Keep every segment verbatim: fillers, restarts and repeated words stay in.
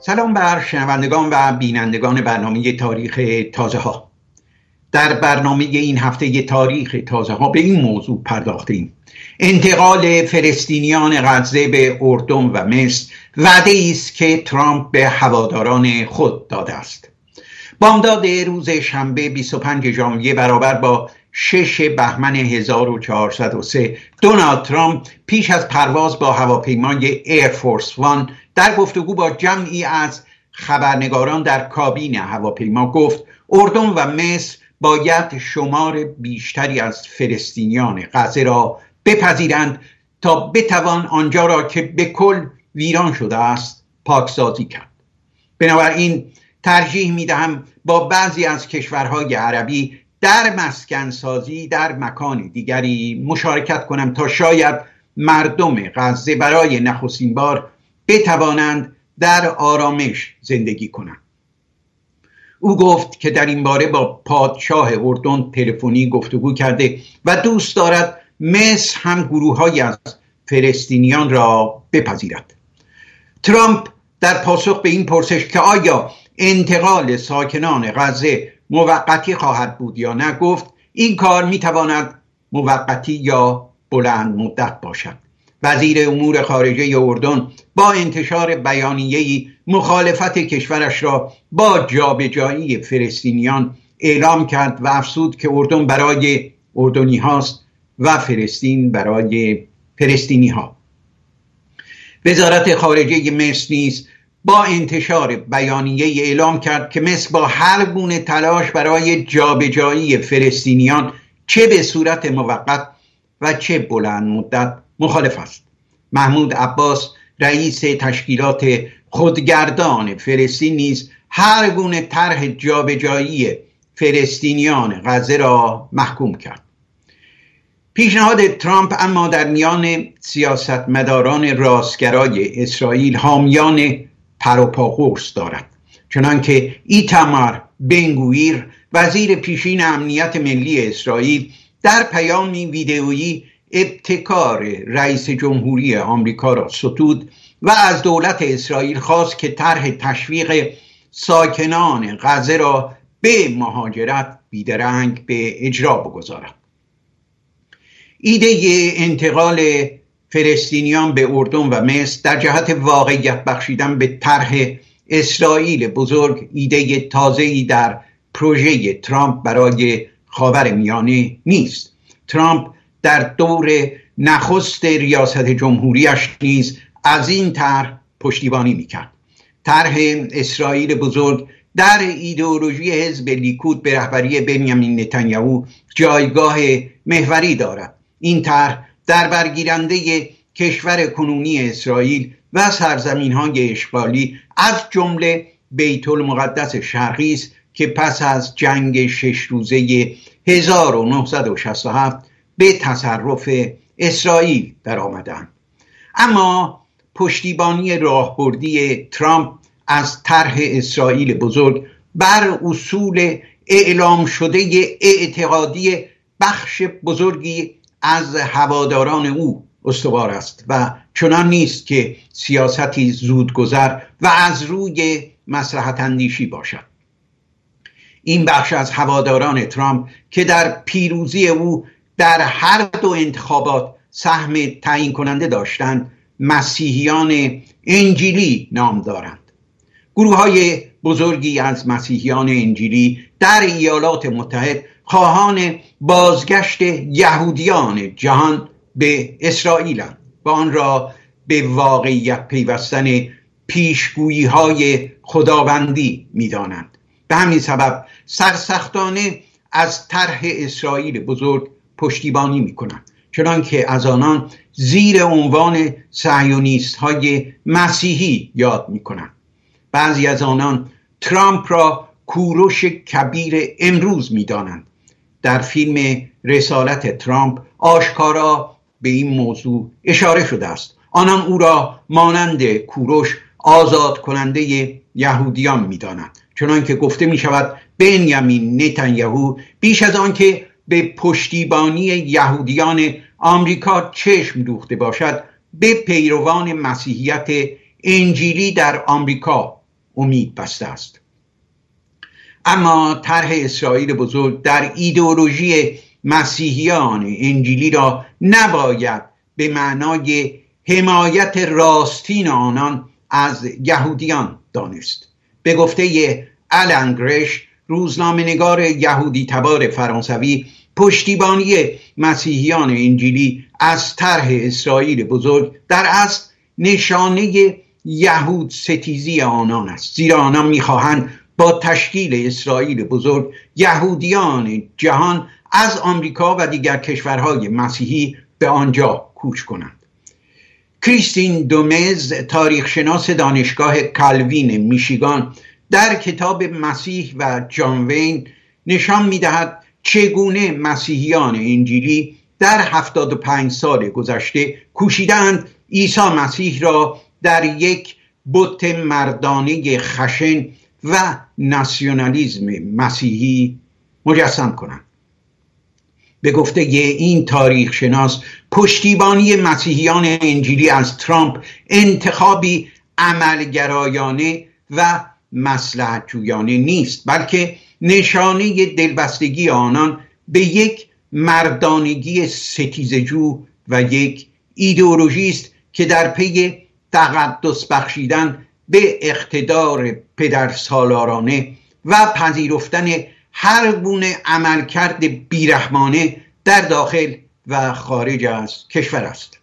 سلام بر شنوندگان و بینندگان برنامه تاریخ تازه ها. در برنامه این هفته تاریخ تازه ها به این موضوع پرداختیم: انتقال فلسطینیان غزه به اردن و مصر، وعده‌ای است که ترامپ به هواداران خود داده است. بامداد روز شنبه بیست و پنجم ژانویه برابر با ششم بهمن هزار و چهارصد و سه، دونالد ترامپ پیش از پرواز با هواپیمای ایرفورس وان در گفتگو با جمعی از خبرنگاران در کابین هواپیما گفت اردن و مصر باید شمار بیشتری از فلسطینیان غزه را بپذیرند تا بتوان آنجا را که به کل ویران شده است پاکسازی کرد. بنابراین ترجیح میدهم با بعضی از کشورهای عربی در مسکنسازی در مکان دیگری مشارکت کنم تا شاید مردم غزه برای نخستین بار بتوانند در آرامش زندگی کنند. او گفت که در این باره با پادشاه اردن تلفنی گفتگو کرده و دوست دارد مصر هم گروه‌هایی از فلسطینیان را بپذیرد. ترامپ در پاسخ به این پرسش که آیا انتقال ساکنان غزه موقتی خواهد بود یا نه گفت این کار میتواند موقتی یا بلند مدت باشد. وزیر امور خارجه اردن با انتشار بیانیه‌ای مخالفت کشورش را با جابجایی فلسطینیان اعلام کرد و افزود که اردن برای اردنی هاست و فلسطین برای فلسطینی ها. وزارت خارجه مصر نیز با انتشار بیانیه اعلام کرد که مصر با هر گونه تلاش برای جابجایی فلسطینیان چه به صورت موقت و چه بلند مدت مخالف است. محمود عباس رئیس تشکیلات خودگردان فلسطین نیز هر گونه طرح جابجایی فلسطینیان غزه را محکوم کرد. پیشنهاد ترامپ اما در میان سیاستمداران راستگرای اسرائیل حامیان پروپاگورس دارد، چنانکه ایتامار بنگویر وزیر پیشین امنیت ملی اسرائیل در پیامی ویدئویی ابتکار رئیس جمهوری آمریکا را ستود و از دولت اسرائیل خواست که طرح تشویق ساکنان غزه را به مهاجرت بیدرنگ به اجرا بگذارد. ایده انتقال فلسطینیان به اردن و مصر در جهت واقعیت بخشیدن به طرح اسرائیل بزرگ ایده تازه‌ای در پروژه ترامپ برای خاورمیانه نیست. ترامپ در دور نخست ریاست جمهوریش نیز از این طرح پشتیبانی میکرد. طرح اسرائیل بزرگ در ایدئولوژی حزب لیکود به رهبری بنیامین نتانیاهو جایگاه محوری دارد. این طرح در برگیرنده کشور کنونی اسرائیل و سرزمین‌های اشغالی از جمله بیت المقدس شرقی است که پس از جنگ شش روزه هزار و نهصد و شصت و هفت به تصرف اسرائیل در آمدند. اما پشتیبانی راهبردی ترامپ از طرح اسرائیل بزرگ بر اصول اعلام شده اعتقادی بخش بزرگی از هواداران او استوار است و چنان نیست که سیاستی زودگذر و از روی مصلحت اندیشی باشد. این بخش از هواداران ترامپ که در پیروزی او در هر دو انتخابات سهم تعیین کننده داشتند مسیحیان انجیلی نام دارند. گروه های بزرگی از مسیحیان انجیلی در ایالات متحد خواهان بازگشت یهودیان جهان به اسرائیلند و آن را به واقعیت پیوستن پیشگویی های خداوندی می دانند. به همین سبب سرسختانه از طرح اسرائیل بزرگ پشتیبانی می کنند، چنانکه از آنان زیر عنوان صهیونیست های مسیحی یاد می کنند. بعضی از آنان ترامپ را کوروش کبیر امروز می دانند. در فیلم رسالت ترامپ آشکارا به این موضوع اشاره شده است. آنان او را مانند کوروش آزاد کننده یهودیان می دانند، چنانکه گفته می شود بنیامین نتانیاهو بیش از آن که به پشتیبانی یهودیان آمریکا چشم دوخته باشد به پیروان مسیحیت انجیلی در آمریکا امید بسته است. اما طرح اسرائیل بزرگ در ایدئولوژی مسیحیان انجیلی را نباید به معنای حمایت راستین آنان از یهودیان دانست. به گفته آلن گرش، روزنامه‌نگار یهودی تبار فرانسوی، پشتیبانی مسیحیان انجیلی از طرح اسرائیل بزرگ در اصل نشانه یهود ستیزی آنان است، زیرا آنان می‌خواهند با تشکیل اسرائیل بزرگ یهودیان جهان از آمریکا و دیگر کشورهای مسیحی به آنجا کوچ کنند. کریستین دومز، تاریخشناس دانشگاه کالوین میشیگان، در کتاب مسیح و جان وین نشان می‌دهد چگونه مسیحیان انجیلی در هفتاد و پنج سال گذشته کوشیدند عیسی مسیح را در یک بت مردانه خشن و ناسیونالیسم مسیحی مجسم کنند. به گفته این تاریخ شناس، پشتیبانی مسیحیان انجیلی از ترامپ انتخابی عملگرایانه و مصلحت جویانه نیست، بلکه نشانه دلبستگی آنان به یک مردانگی ستیزجو و یک ایدئولوژی است که در پی تقدس بخشیدن به اقتدار پدرسالارانه و پذیرفتن هر گونه عملکرد بیرحمانه در داخل و خارج از کشور است.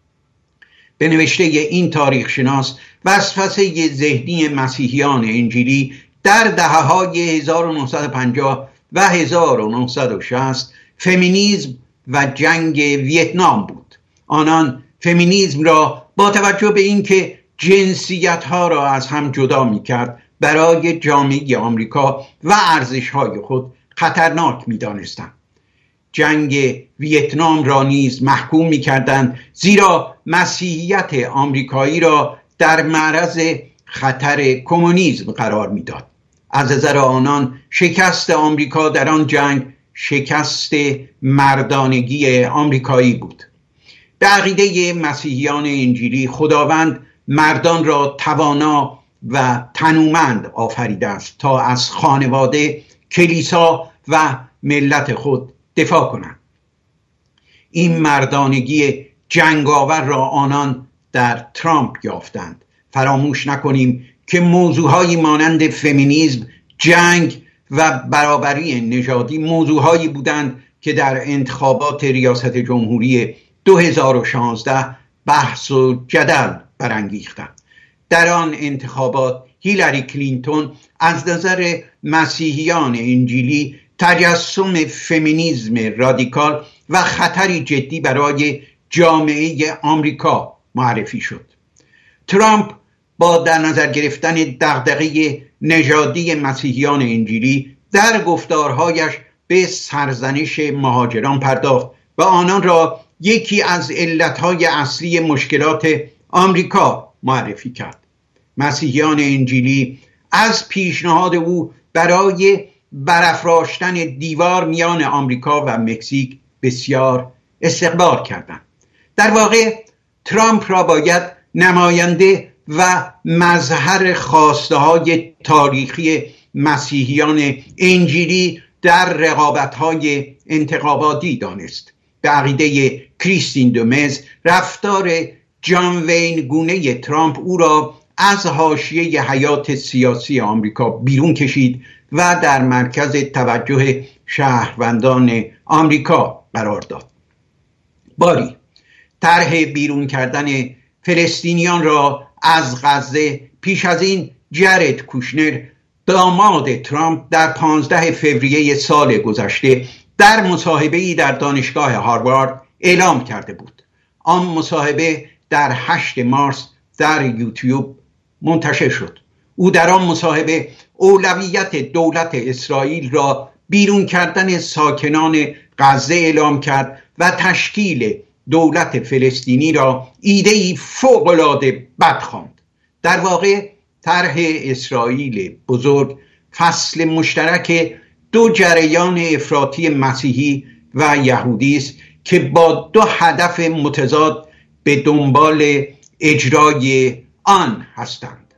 به نوشته این تاریخ شناس، وسوسه ذهنی مسیحیان انجیلی در دهه‌های هزار و نهصد و پنجاه و هزار و نهصد و شصت فمینیسم و جنگ ویتنام بود. آنان فمینیسم را با توجه به اینکه جنسیت‌ها را از هم جدا می‌کرد برای جامعه آمریکا و ارزش‌های خود خطرناک می‌دانستند. جنگ ویتنام را نیز محکوم می‌کردند، زیرا مسیحیت آمریکایی را در معرض خطر کمونیسم قرار می‌داد. از نظر آنان شکست آمریکا در آن جنگ شکست مردانگی آمریکایی بود. به عقیده مسیحیان انجیلی، خداوند مردان را توانا و تنومند آفریده است تا از خانواده، کلیسا و ملت خود دفاع کنند. این مردانگی جنگاور را آنان در ترامپ یافتند. فراموش نکنیم که موضوعهایی مانند فمینیسم، جنگ و برابری نژادی موضوعهایی بودند که در انتخابات ریاست جمهوری دو هزار و شانزده بحث و جدل برانگیختند. در آن انتخابات هیلاری کلینتون از نظر مسیحیان انجیلی تجسم فمینیسم رادیکال و خطری جدی برای جامعه آمریکا معرفی شد. ترامپ با در نظر گرفتن دغدغه نژادی مسیحیان انجیلی در گفتارهایش به سرزنش مهاجران پرداخت و آنان را یکی از علتهای اصلی مشکلات آمریکا معرفی کرد. مسیحیان انجیلی از پیشنهاد او برای برافراشتن دیوار میان آمریکا و مکزیک بسیار استقبال کردند. در واقع ترامپ را باید نماینده و مظهر خواسته های تاریخی مسیحیان انجیلی در رقابت‌های انتخاباتی دانست. به عقیده کریستین دومز، رفتار جان وین گونه ترامپ او را از حاشیه حیات سیاسی آمریکا بیرون کشید و در مرکز توجه شهروندان آمریکا قرار داد. باری طرح بیرون کردن فلسطینیان را از غزه پیش از این جرد کوشنر، داماد ترامپ، در پانزده فوریه سال گذشته در مصاحبه‌ای در دانشگاه هاروارد اعلام کرده بود. آن مصاحبه در هشتم مارس در یوتیوب منتشر شد. او در آن مصاحبه اولویت دولت اسرائیل را بیرون کردن ساکنان غزه اعلام کرد و تشکیل دولت فلسطینی را ایده‌ای فوق‌العاده بد خواند. در واقع طرح اسرائیل بزرگ فصل مشترک دو جریان افراطی مسیحی و یهودی است که با دو هدف متضاد به دنبال اجرای آن هستند.